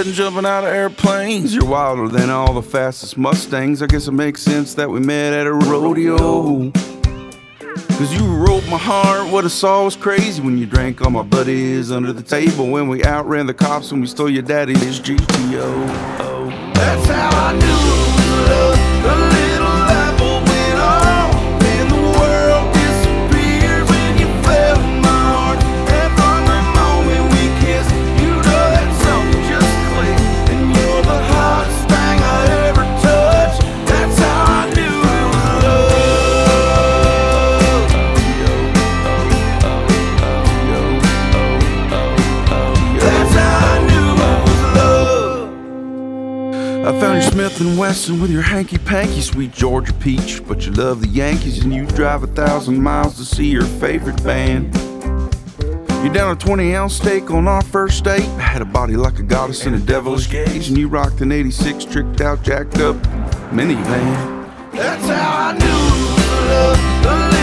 and jumping out of airplanes. You're wilder than all the fastest Mustangs. I guess it makes sense that we met at a rodeo. Cause you broke my heart, what I saw was crazy when you drank all my buddies under the table, when we outran the cops and we stole your daddy's GTO. Oh, that's how I knew it was love. The little light bulb went off and the world disappeared when you fell in my heart. And from the moment we kissed, you know that something just clicked, and you're the hottest thing I ever touched. That's how I knew it was love. I found your Smith & Wesson with your hanky-panky, sweet Georgia peach. But you love the Yankees and you drive 1,000 miles to see your favorite band. You're down a 20-ounce steak on our first date. Had a body like a goddess in a devilish gaze, and you rocked an 86 tricked out, jacked up minivan. That's how I knew it was love.